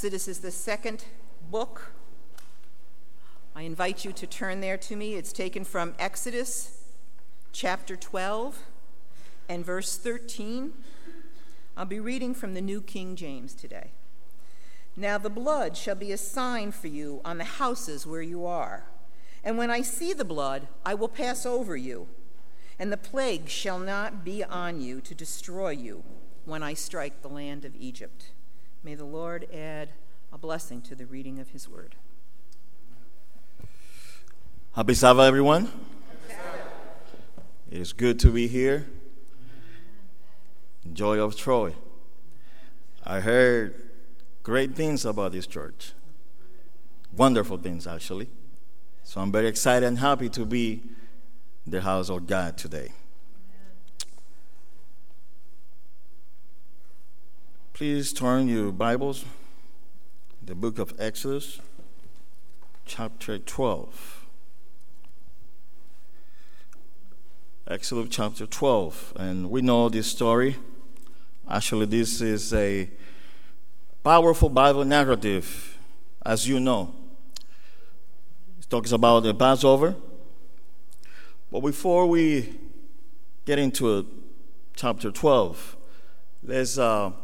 Exodus is the second book. I invite you to turn there to me. It's taken from Exodus chapter 12 and verse 13. I'll be reading from the New King James today. Now the blood shall be a sign for you on the houses where you are. And when I see the blood, I will pass over you, and the plague shall not be on you to destroy you when I strike the land of Egypt. May the Lord add a blessing to the reading of his word. Happy Sabbath, everyone. It is good to be here. Joy of Troy. I heard great things about this church. Wonderful things, actually. So I'm very excited and happy to be in the house of God today. Please turn your Bibles, the book of Exodus, chapter 12. Exodus chapter 12. And we know this story. Actually, this is a powerful Bible narrative, as you know. It talks about the Passover. But before we get into chapter 12, let's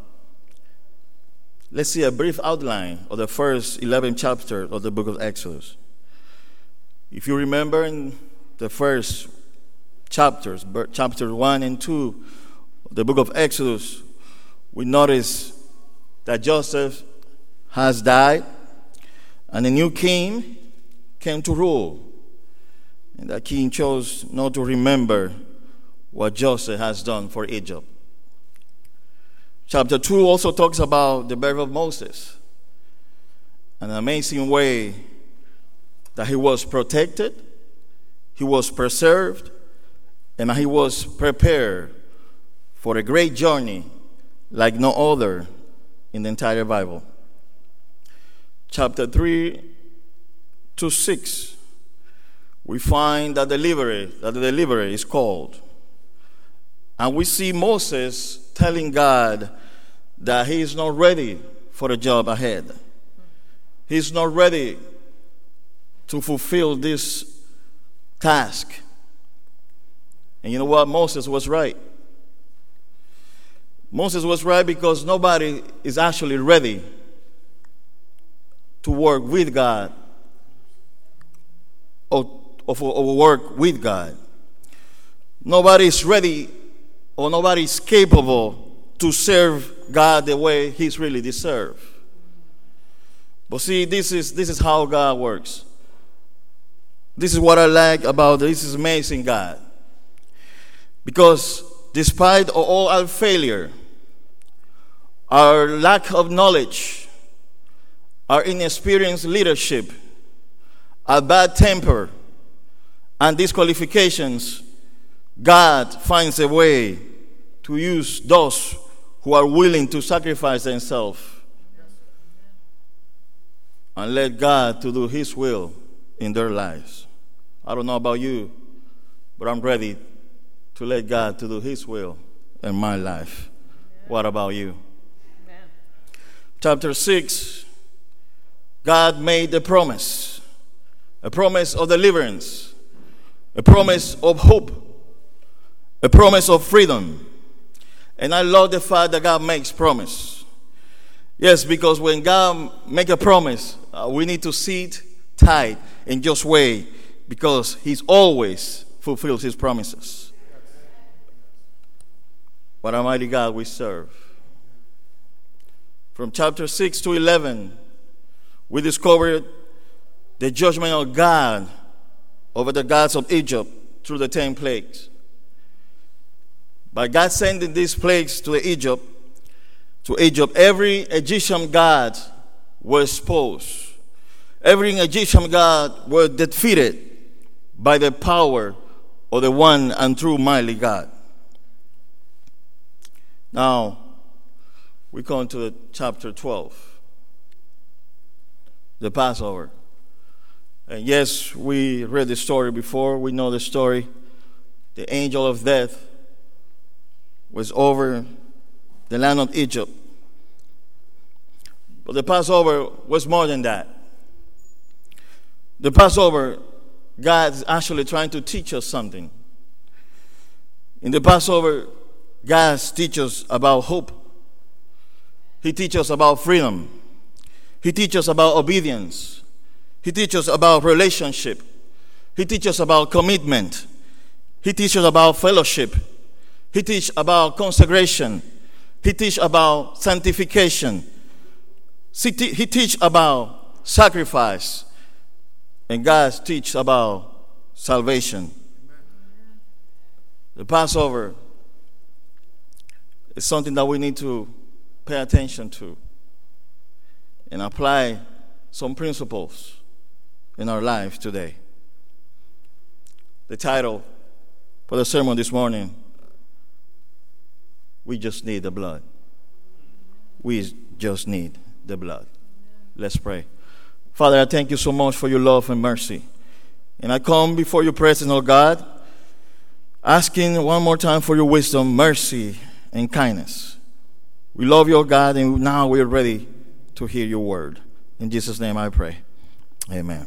see a brief outline of the first 11 chapters of the book of Exodus. If you remember in the first chapters 1 and 2 of the book of Exodus, we notice that Joseph has died and a new king came to rule. And that king chose not to remember what Joseph has done for Egypt. Chapter 2 also talks about the birth of Moses. An amazing way that he was protected, he was preserved, and he was prepared for a great journey like no other in the entire Bible. Chapter 3 to 6, we find that the deliverer is called. And we see Moses telling God that he is not ready for the job ahead. He's not ready to fulfill this task. And you know what? Moses was right. Moses was right because nobody is actually ready to work with God or work with God. Nobody is ready or nobody is capable to serve God the way he's really deserved. But see, this is how God works. This is what I like about this amazing God. Because despite all our failure, our lack of knowledge, our inexperienced leadership, our bad temper, and disqualifications, God finds a way to use those who are willing to sacrifice themselves and let God to do his will in their lives. I don't know about you, but I'm ready to let God to do his will in my life. What about you? Amen. Chapter 6, God made a promise of deliverance, a promise of hope, a promise of freedom. And I love the fact that God makes promise. Yes, because when God makes a promise, we need to sit tight and just wait, because he's always fulfills his promises. What a mighty God we serve. From chapter 6 to 11, we discovered the judgment of God over the gods of Egypt through the 10 plagues. By God sending these plagues to Egypt, every Egyptian god was exposed. Every Egyptian god was defeated by the power of the one and true mighty God. Now, we come to chapter 12, the Passover. And yes, we read the story before. We know the story. The angel of death was over the land of Egypt. But the Passover was more than that. The Passover, God's actually trying to teach us something. In the Passover, God teaches us about hope. He teaches us about freedom. He teaches us about obedience. He teaches us about relationship. He teaches us about commitment. He teaches us about fellowship. He teaches about consecration. He teaches about sanctification. He teaches about sacrifice. And God teaches about salvation. The Passover is something that we need to pay attention to and apply some principles in our life today. The title for the sermon this morning, we just need the blood. We just need the blood. Let's pray. Father, I thank you so much for your love and mercy. And I come before your presence, oh God, asking one more time for your wisdom, mercy, and kindness. We love you, oh God, and now we're ready to hear your word. In Jesus' name I pray. Amen.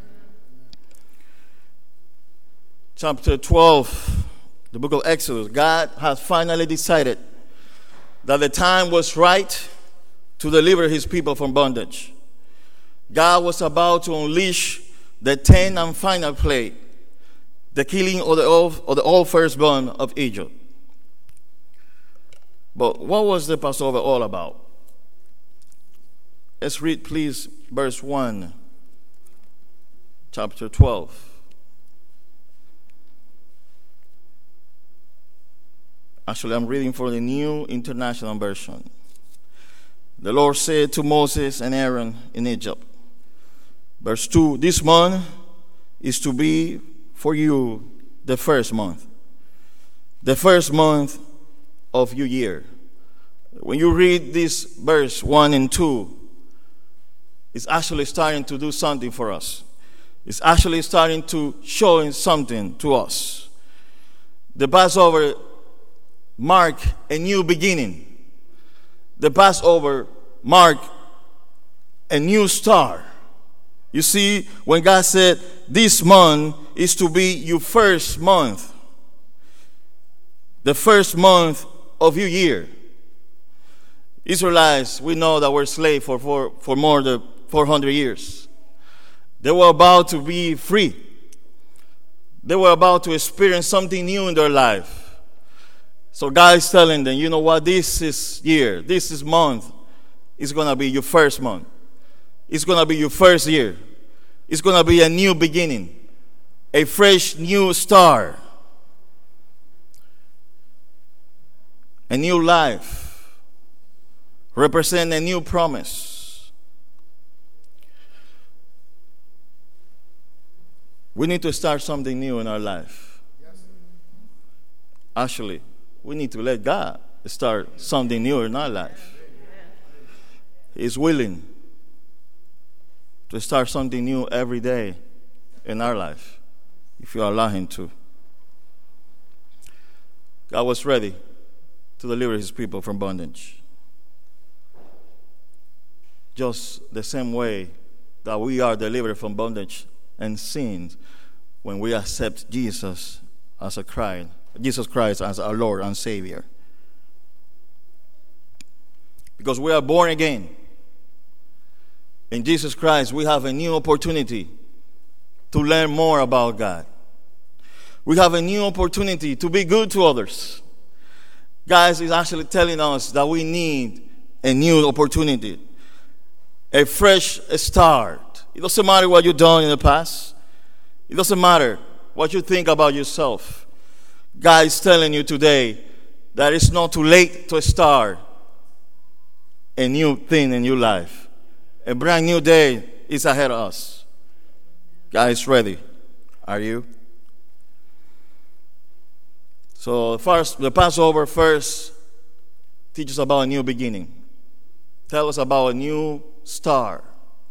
Chapter 12, the book of Exodus. God has finally decided that the time was right to deliver his people from bondage. God was about to unleash the 10th and final plague, the killing of the all firstborn of Egypt. But what was the Passover all about? Let's read, please, verse 1, chapter 12. Actually, I'm reading for the New International Version. The Lord said to Moses and Aaron in Egypt, verse 2, this month is to be for you the first month of your year. When you read this verse 1 and 2, it's actually starting to do something for us. It's actually starting to show something to us. The Passover marked a new beginning. The Passover marked a new start. You see, when God said, this month is to be your first month, the first month of your year. Israelites, we know that we're slaves for more than 400 years. They were about to be free. They were about to experience something new in their life. So God is telling them, you know what, this is month, is going to be your first month. It's going to be your first year. It's going to be a new beginning, a fresh new start, a new life, represent a new promise. We need to start something new in our life. Actually, we need to let God start something new in our life. He's willing to start something new every day in our life, if you allow him to. God was ready to deliver his people from bondage. Just the same way that we are delivered from bondage and sins when we accept Jesus Christ as our Lord and Savior. Because we are born again. In Jesus Christ, we have a new opportunity to learn more about God. We have a new opportunity to be good to others. God is actually telling us that we need a new opportunity, a fresh start. It doesn't matter what you've done in the past. It doesn't matter what you think about yourself. God is telling you today that it's not too late to start a new thing in your life. A brand new day is ahead of us. God is ready. Are you? So the Passover first teaches about a new beginning. Tell us about a new start.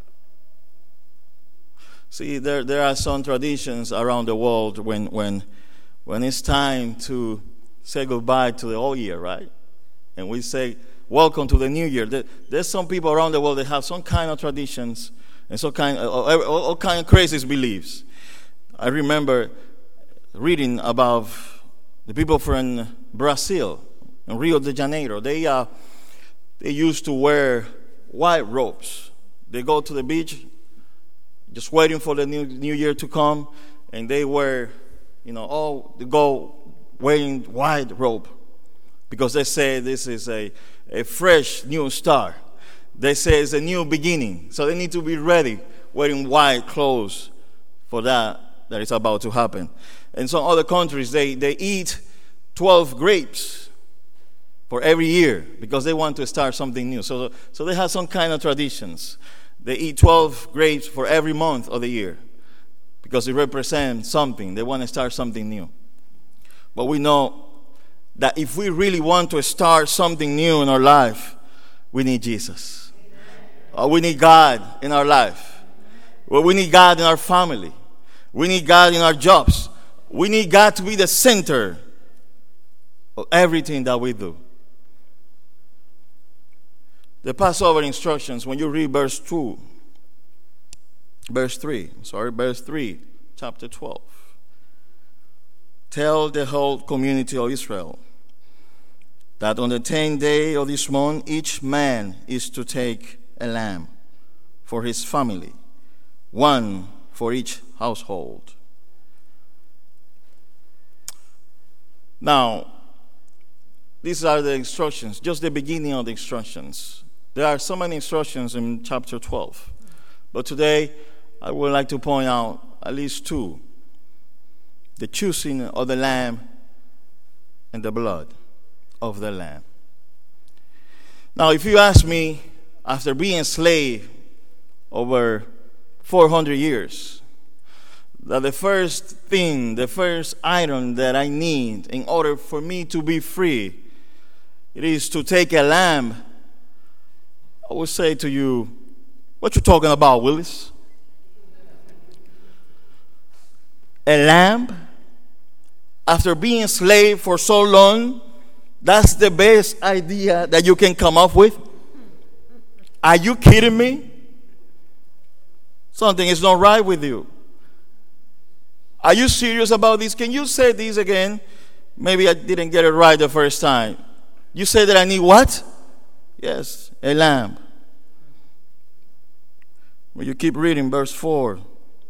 See, there are some traditions around the world when it's time to say goodbye to the old year, right? And we say, welcome to the new year. There's some people around the world that have some kind of traditions and all kind of crazy beliefs. I remember reading about the people from Brazil, in Rio de Janeiro. They used to wear white robes. They go to the beach, just waiting for the new year to come, and they wear, they go wearing white robe, because they say this is a fresh new start. They say it's a new beginning, so they need to be ready, wearing white clothes for that is about to happen. In some other countries, they eat 12 grapes for every year because they want to start something new. So they have some kind of traditions. They eat 12 grapes for every month of the year because it represents something. They want to start something new. But we know that if we really want to start something new in our life, we need Jesus. We need God in our life. We need God in our family. We need God in our jobs. We need God to be the center of everything that we do. The Passover instructions, when you read verse 3, chapter 12. Tell the whole community of Israel that on the 10th day of this month, each man is to take a lamb for his family, one for each household. Now, these are the instructions, just the beginning of the instructions. There are so many instructions in chapter 12. But today, I would like to point out at least two. The choosing of the lamb and the blood of the lamb. Now, if you ask me, after being enslaved over 400 years, that the first item that I need in order for me to be free, it is to take a lamb, I would say to you, what you talking about, Willis? A lamb? After being enslaved for so long, that's the best idea that you can come up with? Are you kidding me? Something is not right with you. Are you serious about this? Can you say this again? Maybe I didn't get it right the first time. You say that I need what? Yes, a lamb. When you keep reading verse 4.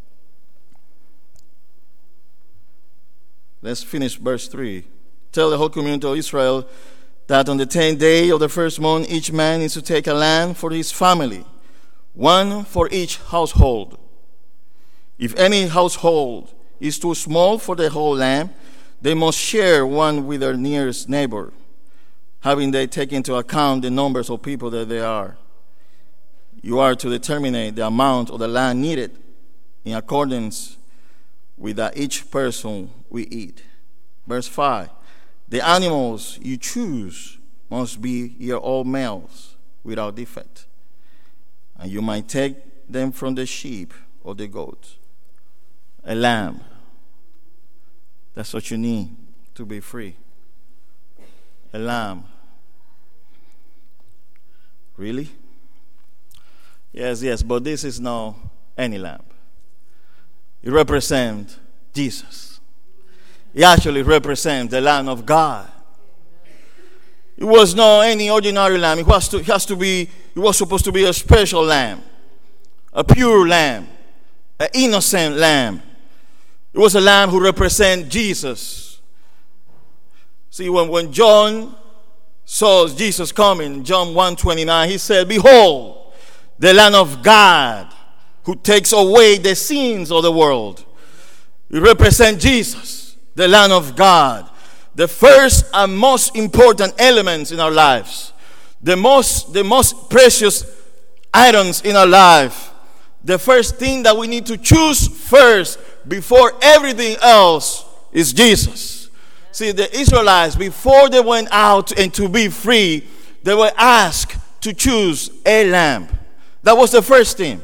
Let's finish verse 3. Tell the whole community of Israel that on the 10th day of the first month, each man is to take a lamb for his family, one for each household. If any household is too small for the whole lamb, they must share one with their nearest neighbor, having they take into account the numbers of people that they are. You are to determine the amount of the lamb needed in accordance with that each person we eat. Verse 5. The animals you choose must be year-old males without defect, and you might take them from the sheep or the goats. A lamb. That's what you need to be free. A lamb. Really? Yes, but this is not any lamb. It represents Jesus. It actually represents the Lamb of God. It was not any ordinary lamb. It was supposed to be a special lamb, a pure lamb, an innocent lamb. It was a lamb who represents Jesus. See, when John saw Jesus coming, John 1:29, he said, "Behold, the Lamb of God who takes away the sins of the world." It represents Jesus, the Lamb of God. The first and most important elements in our lives. The most precious items in our life. The first thing that we need to choose first before everything else is Jesus. See, the Israelites, before they went out and to be free, they were asked to choose a lamb. That was the first thing.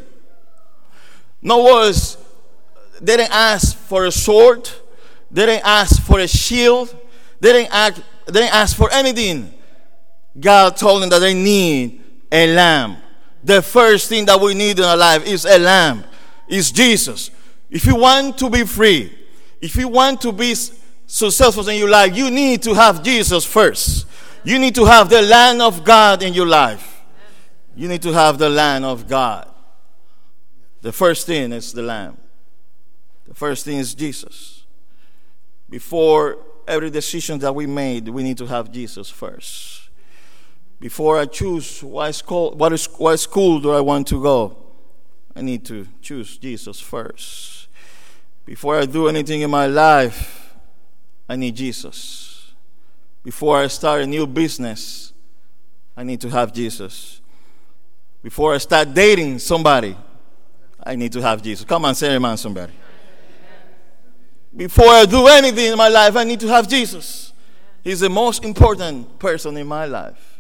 They didn't ask for a sword. They didn't ask for a shield. They didn't ask for anything. God told them that they need a lamb. The first thing that we need in our life is a lamb. Is Jesus. If you want to be free, if you want to be successful in your life, you need to have Jesus first. You need to have the Lamb of God in your life. You need to have the Lamb of God. The first thing is the Lamb. The first thing is Jesus. Before every decision that we made, we need to have Jesus first. Before I choose what school do I want to go, I need to choose Jesus first. Before I do anything in my life, I need Jesus. Before I start a new business, I need to have Jesus. Before I start dating somebody, I need to have Jesus. Come on, say amen, somebody. Before I do anything in my life, I need to have Jesus. He's the most important person in my life.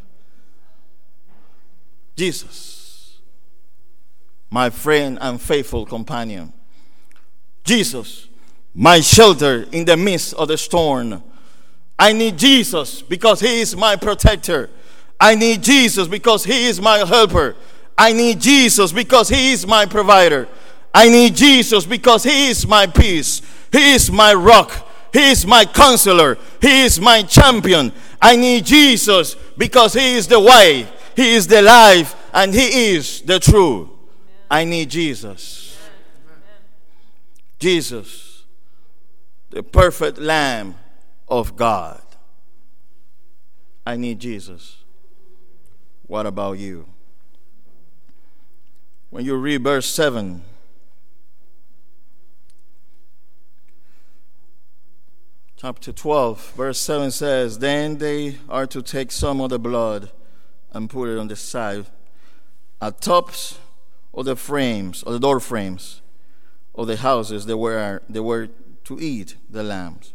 Jesus, my friend and faithful companion. Jesus, my shelter in the midst of the storm. I need Jesus because he is my protector. I need Jesus because he is my helper. I need Jesus because he is my provider. I need Jesus because he is my peace. He is my rock. He is my counselor. He is my champion. I need Jesus because he is the way. He is the life, and he is the truth. I need Jesus. Jesus, the perfect Lamb of God. I need Jesus. What about you? When you read verse 7, chapter 12, verse 7 says, "Then they are to take some of the blood and put it on the side, at tops of the frames, or the door frames of the houses they were to eat the lambs.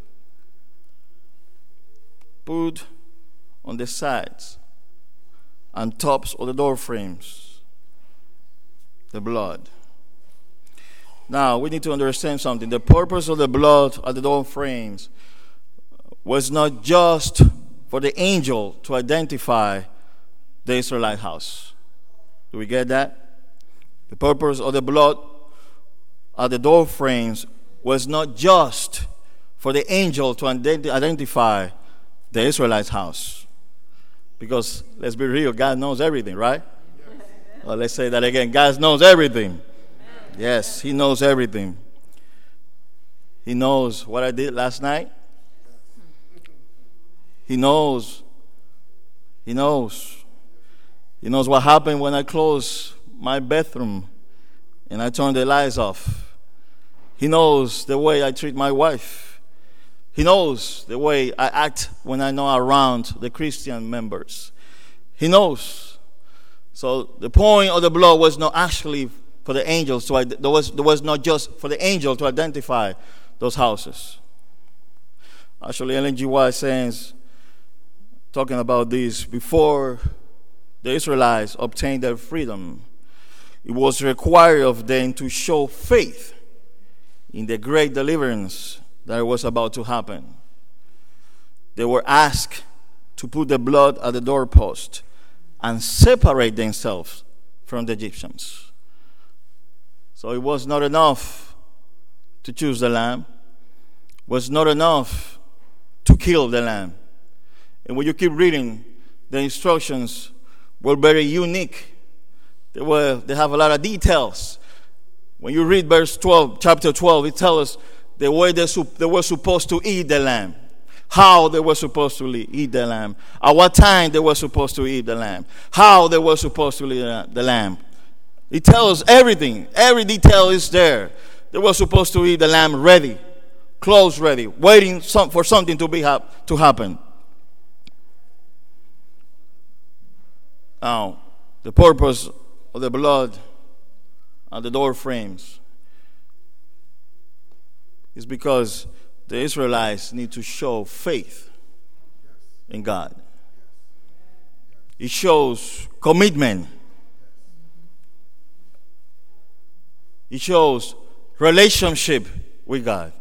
Put on the sides and tops of the door frames the blood." Now we need to understand something. The purpose of the blood at the door frames was not just for the angel to identify the Israelite house. Do we get that? The purpose of the blood at the door frames was not just for the angel to identify the Israelite house. Because, let's be real, God knows everything, right? Well, let's say that again. God knows everything. Yes, he knows everything. He knows what I did last night. He knows. He knows. He knows what happened when I closed my bathroom and I turned the lights off. He knows the way I treat my wife. He knows the way I act when I'm not around the Christian members. He knows. So the point of the blood was not actually for the angels. So there was not just for the angel to identify those houses. Actually, Ellen G. White says, talking about this, before the Israelites obtained their freedom, it was required of them to show faith in the great deliverance that was about to happen. They were asked to put the blood at the doorpost and separate themselves from the Egyptians. So it was not enough to choose the lamb. It was not enough to kill the lamb. And when you keep reading, the instructions were very unique. They have a lot of details. When you read verse 12, chapter 12, it tells us the way they were supposed to eat the lamb, how they were supposed to eat the lamb, at what time they were supposed to eat the lamb, how they were supposed to eat the lamb. It tells everything. Every detail is there. They were supposed to eat the lamb ready, clothes ready, waiting for something to happen. Now, the purpose of the blood on the door frames is because the Israelites need to show faith in God. It shows commitment. It shows relationship with God.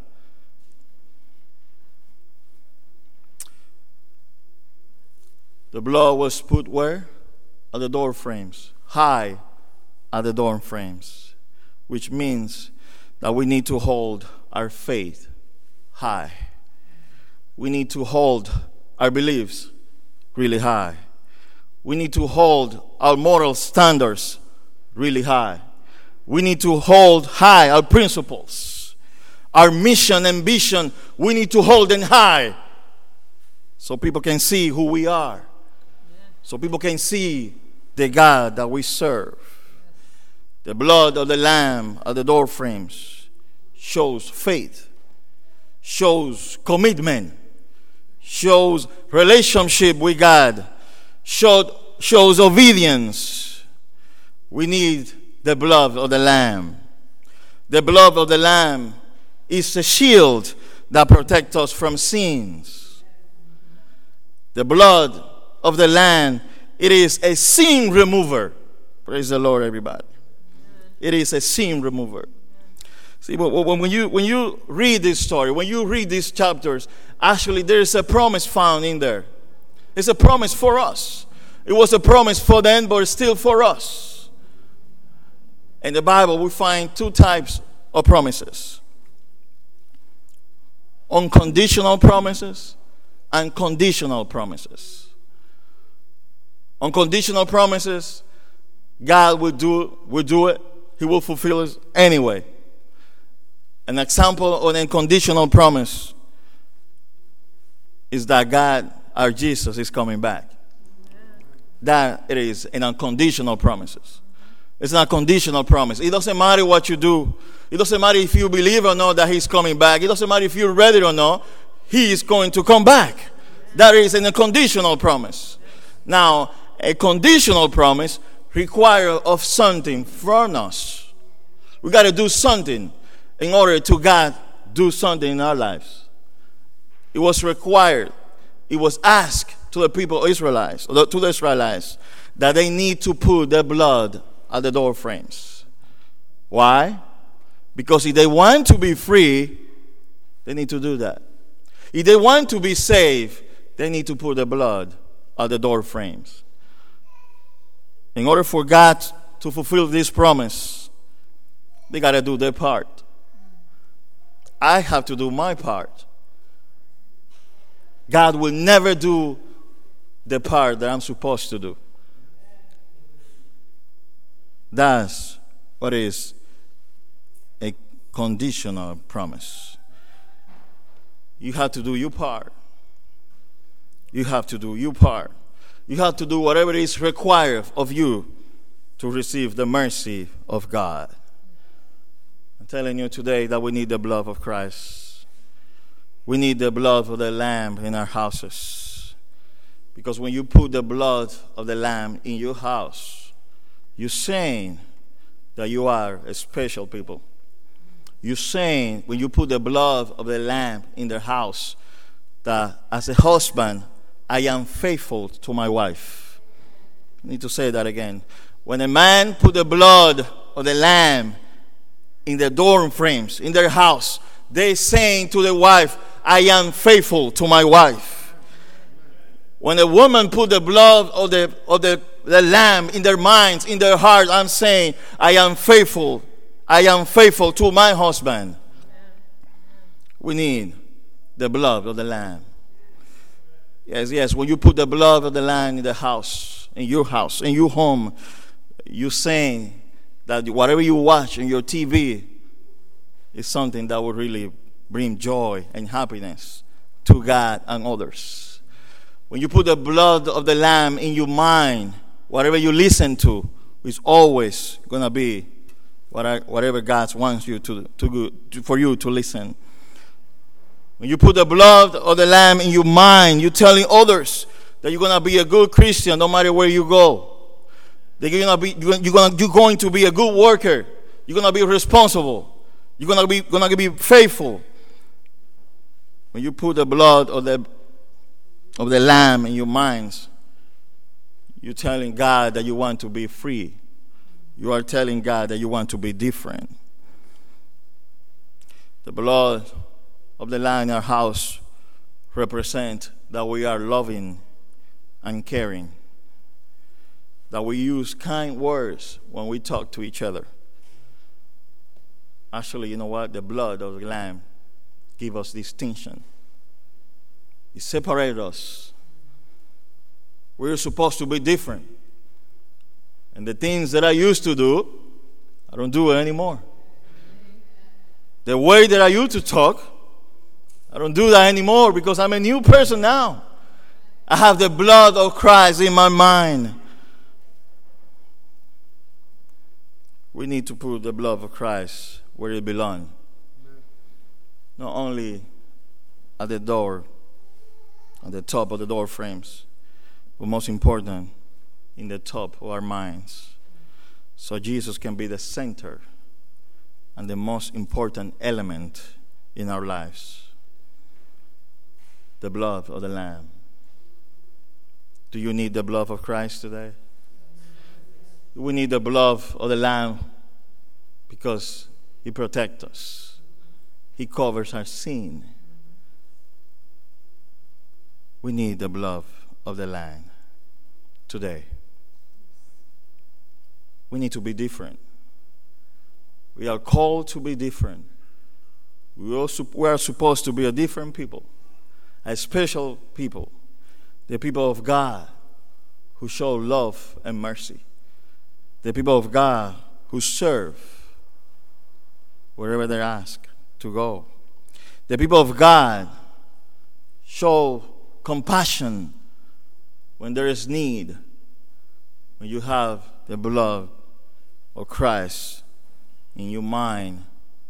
The blood was put where? At the door frames. High at the door frames. Which means that we need to hold our faith high. We need to hold our beliefs really high. We need to hold our moral standards really high. We need to hold high our principles. Our mission and vision, we need to hold them high so people can see who we are. So people can see the God that we serve. The blood of the Lamb at the door frames shows faith, shows commitment, shows relationship with God, shows obedience. We need the blood of the Lamb. The blood of the Lamb is a shield that protects us from sins. The blood of the Lamb, it is a sin remover. Praise the Lord, everybody. It is a sin remover. See, when you read this story, when you read these chapters, actually there is a promise found in there. It's a promise for us. It was a promise for them, but it's still for us. In the Bible, we find two types of promises. Unconditional promises and conditional promises. Unconditional promises, God will do it. He will fulfill it anyway. An example of an unconditional promise is that God, our Jesus, is coming back. That it is an unconditional promise. It's an unconditional promise. It doesn't matter what you do. It doesn't matter if you believe or not that He's coming back. It doesn't matter if you're ready or not. He is going to come back. That is an unconditional promise. Now, a conditional promise requires of something from us. We got to do something in order to God do something in our lives. It was required. It was asked to the people of Israelites, to the Israelites, that they need to put their blood at the door frames. Why? Because if they want to be free, they need to do that. If they want to be saved, they need to put the blood at the door frames. In order for God to fulfill this promise, they got to do their part. I have to do my part. God will never do the part that I'm supposed to do. That's what is a conditional promise. You have to do your part. You have to do your part. You have to do whatever is required of you to receive the mercy of God. I'm telling you today that we need the blood of Christ. We need the blood of the Lamb in our houses. Because when you put the blood of the Lamb in your house, you're saying that you are a special people. You're saying when you put the blood of the Lamb in their house, that as a husband, I am faithful to my wife. I need to say that again. When a man put the blood of the Lamb in the door frames, in their house, they're saying to the wife, I am faithful to my wife. When a woman put the blood of the Lamb in their minds, in their heart, I'm saying, I am faithful to my husband. We need the blood of the Lamb. Yes, when you put the blood of the Lamb in the house, in your home, you're saying that whatever you watch on your TV is something that will really bring joy and happiness to God and others. When you put the blood of the Lamb in your mind, whatever you listen to is always going to be whatever God wants you for you to listen. When you put the blood of the Lamb in your mind, you're telling others that you're going to be a good Christian no matter where you go. That you're going to be a good worker. You're going to be responsible. You're going to be faithful. When you put the blood of the Lamb in your minds, you're telling God that you want to be free. You are telling God that you want to be different. The blood of the Lamb in our house represent that we are loving and caring. That we use kind words when we talk to each other. Actually, you know what? The blood of the Lamb gives us distinction. It separates us. We're supposed to be different. And the things that I used to do, I don't do it anymore. The way that I used to talk, I don't do that anymore because I'm a new person now. I have the blood of Christ in my mind. We need to put the blood of Christ where it belongs. Not only at the door, at the top of the door frames, but most important, in the top of our minds. So Jesus can be the center and the most important element in our lives. The blood of the Lamb. Do you need the blood of Christ today? We need the blood of the Lamb because He protects us. He covers our sin. We need the blood of the Lamb today. We need to be different. We are called to be different. We are supposed to be a different people, a special people, the people of God who show love and mercy, the people of God who serve wherever they're asked to go, the people of God show compassion when there is need, when you have the blood of Christ in your mind.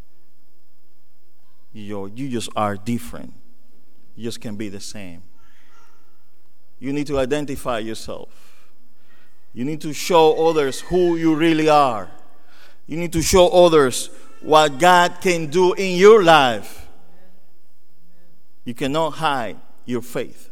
You just are different. You just can't be the same. You need to identify yourself. You need to show others who you really are. You need to show others what God can do in your life. You cannot hide your faith.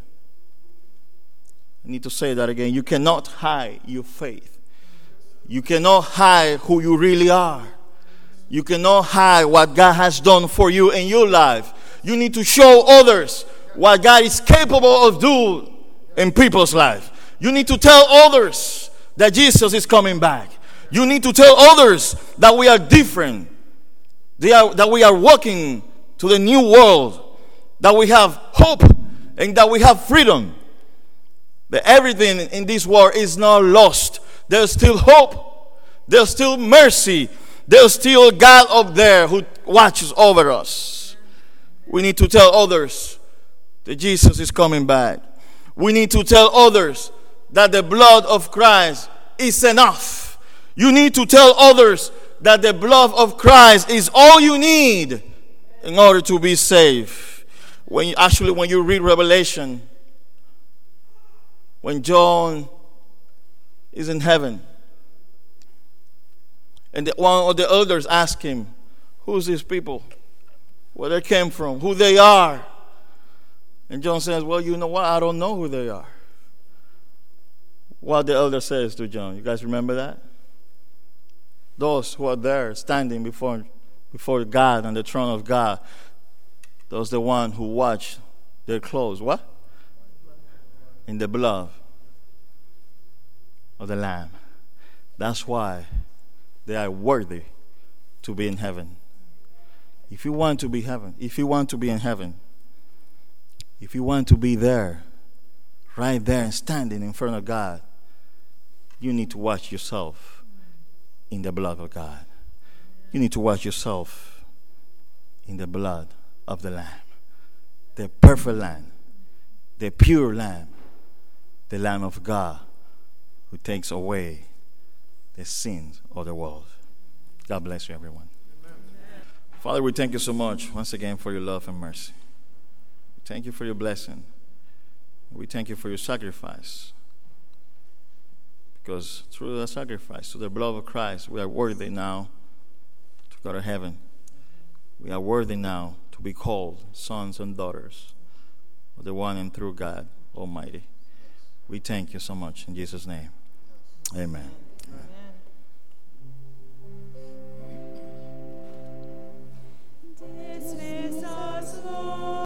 I need to say that again. You cannot hide your faith. You cannot hide who you really are. You cannot hide what God has done for you in your life. You need to show others what God is capable of doing in people's life. You need to tell others that Jesus is coming back. You need to tell others that we are different. That we are walking to the new world. That we have hope and that we have freedom. That everything in this world is not lost. There's still hope. There's still mercy. There's still God up there who watches over us. We need to tell others that Jesus is coming back. We need to tell others that the blood of Christ is enough. You need to tell others that the blood of Christ is all you need in order to be saved. When you read Revelation, when John is in heaven, and one of the elders asked him, who's these people? Where they came from? Who they are? And John says, well, you know what? I don't know who they are. What the elder says to John. You guys remember that? Those who are there standing before God on the throne of God, those the one who watch their clothes. What? In the blood of the Lamb. That's why they are worthy to be in heaven. If you want to be if you want to be in heaven, if you want to be there, right there and standing in front of God, you need to wash yourself in the blood of God. You need to wash yourself in the blood of the Lamb. The perfect Lamb, the pure Lamb, the Lamb of God who takes away the sins of the world. God bless you, everyone. Amen. Father, we thank you so much once again for your love and mercy. We thank you for your blessing. We thank you for your sacrifice. Because through the sacrifice, through the blood of Christ, we are worthy now to go to heaven. We are worthy now to be called sons and daughters of the one and true God Almighty. We thank you so much in Jesus' name. Amen.